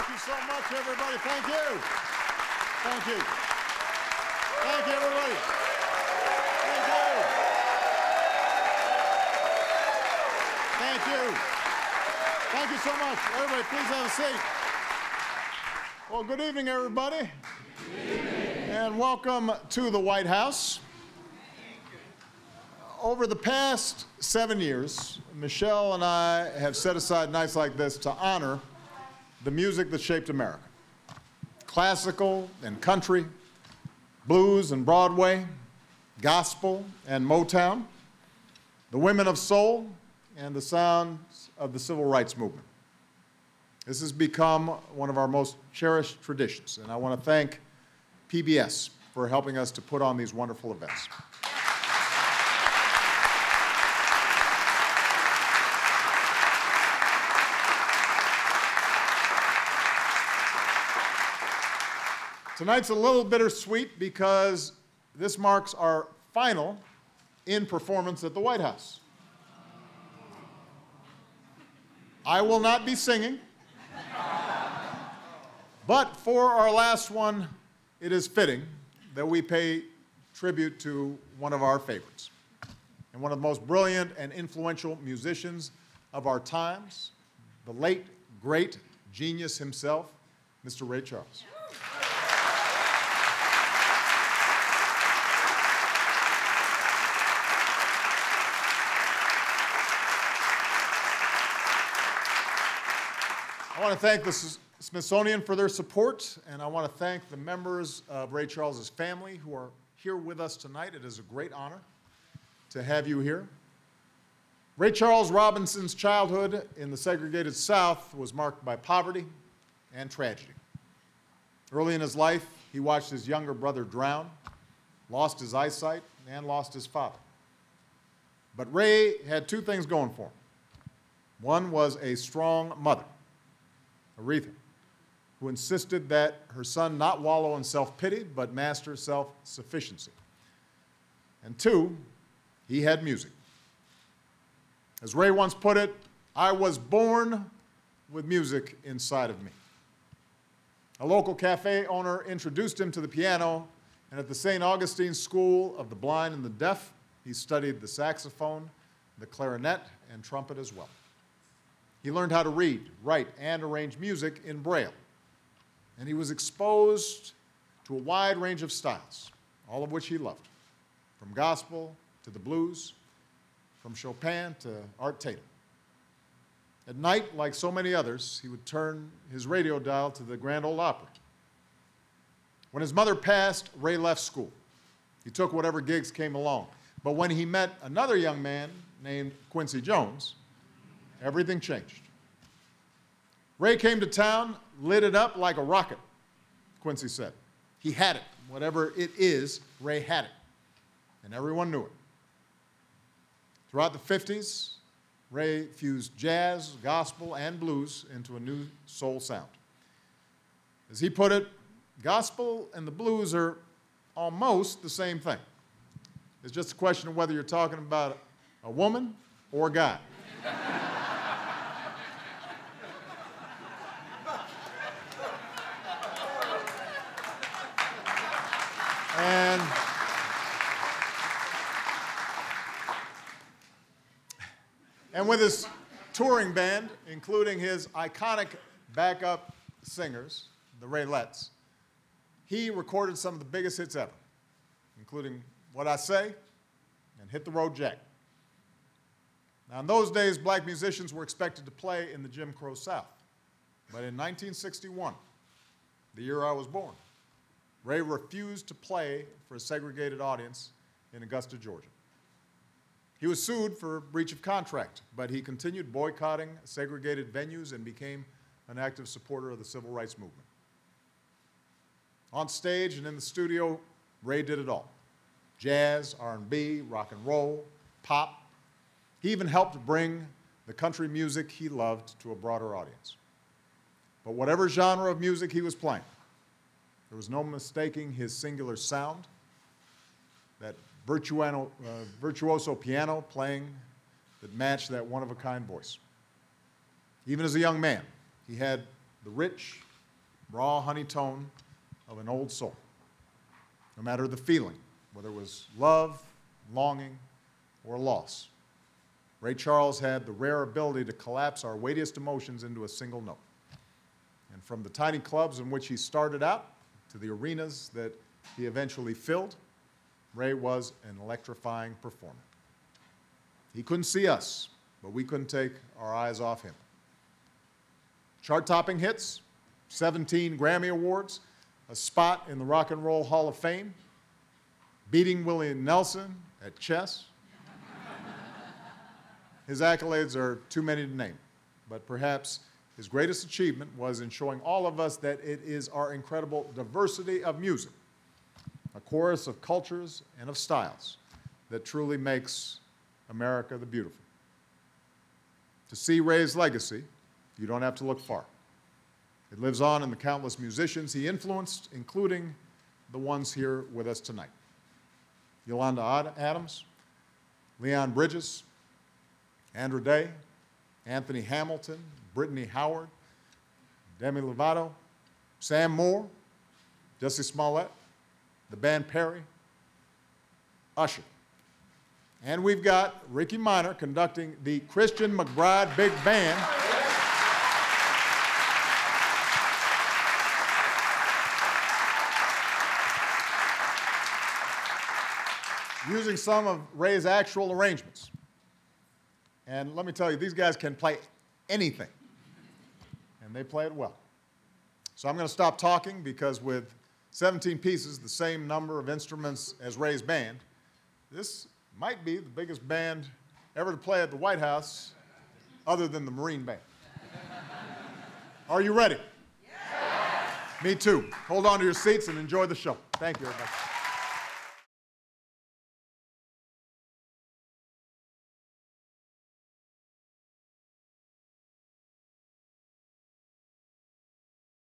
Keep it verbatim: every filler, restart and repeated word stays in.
Thank you so much, everybody. Thank you. Thank you. Thank you, everybody. Thank you. Thank you. Thank you so much. Everybody, please have a seat. Well, good evening, everybody. Good evening. And welcome to the White House. Over the past seven years, Michelle and I have set aside nights like this to honor the music that shaped America. Classical and country, blues and Broadway, gospel and Motown, the women of soul, and the sounds of the civil rights movement. This has become one of our most cherished traditions, and I want to thank P B S for helping us to put on these wonderful events. Tonight's a little bittersweet because this marks our final in-performance at the White House. I will not be singing, but for our last one, it is fitting that we pay tribute to one of our favorites and one of the most brilliant and influential musicians of our times, the late, great genius himself, Mister Ray Charles. I want to thank the Smithsonian for their support, and I want to thank the members of Ray Charles's family who are here with us tonight. It is a great honor to have you here. Ray Charles Robinson's childhood in the segregated South was marked by poverty and tragedy. Early in his life, he watched his younger brother drown, lost his eyesight, and lost his father. But Ray had two things going for him. One was a strong mother, Aretha, who insisted that her son not wallow in self-pity, but master self-sufficiency. And two, he had music. As Ray once put it, I was born with music inside of me. A local cafe owner introduced him to the piano, and at the Saint Augustine School of the Blind and the Deaf, he studied the saxophone, the clarinet, and trumpet as well. He learned how to read, write, and arrange music in Braille. And he was exposed to a wide range of styles, all of which he loved, from gospel to the blues, from Chopin to Art Tatum. At night, like so many others, he would turn his radio dial to the Grand Ole Opry. When his mother passed, Ray left school. He took whatever gigs came along. But when he met another young man named Quincy Jones, everything changed. Ray came to town, lit it up like a rocket, Quincy said. He had it. Whatever it is, Ray had it. And everyone knew it. Throughout the fifties, Ray fused jazz, gospel, and blues into a new soul sound. As he put it, gospel and the blues are almost the same thing. It's just a question of whether you're talking about a woman or a guy. And, and with his touring band, including his iconic backup singers, the Raelettes, he recorded some of the biggest hits ever, including What I Say and Hit the Road Jack. Now, in those days, black musicians were expected to play in the Jim Crow South. But in nineteen sixty-one, the year I was born, Ray refused to play for a segregated audience in Augusta, Georgia. He was sued for breach of contract, but he continued boycotting segregated venues and became an active supporter of the civil rights movement. On stage and in the studio, Ray did it all. Jazz, R and B, rock and roll, pop. He even helped bring the country music he loved to a broader audience. But whatever genre of music he was playing, there was no mistaking his singular sound, that virtuoso, uh, virtuoso piano playing that matched that one-of-a-kind voice. Even as a young man, he had the rich, raw honey tone of an old soul. No matter the feeling, whether it was love, longing, or loss, Ray Charles had the rare ability to collapse our weightiest emotions into a single note. And from the tiny clubs in which he started out to the arenas that he eventually filled, Ray was an electrifying performer. He couldn't see us, but we couldn't take our eyes off him. Chart-topping hits, seventeen Grammy Awards, a spot in the Rock and Roll Hall of Fame, beating Willie Nelson at chess. His accolades are too many to name, but perhaps his greatest achievement was in showing all of us that it is our incredible diversity of music, a chorus of cultures and of styles, that truly makes America the beautiful. To see Ray's legacy, you don't have to look far. It lives on in the countless musicians he influenced, including the ones here with us tonight. Yolanda Ad- Adams, Leon Bridges, Andra Day, Anthony Hamilton, Brittany Howard, Demi Lovato, Sam Moore, Jussie Smollett, the band Perry, Usher. And we've got Ricky Minor conducting the Christian McBride Big Band. Using some of Ray's actual arrangements. And let me tell you, these guys can play anything, and they play it well. So I'm going to stop talking, because with seventeen pieces, the same number of instruments as Ray's band, this might be the biggest band ever to play at the White House, other than the Marine Band. Are you ready? Yes. Me too. Hold on to your seats and enjoy the show. Thank you, everybody.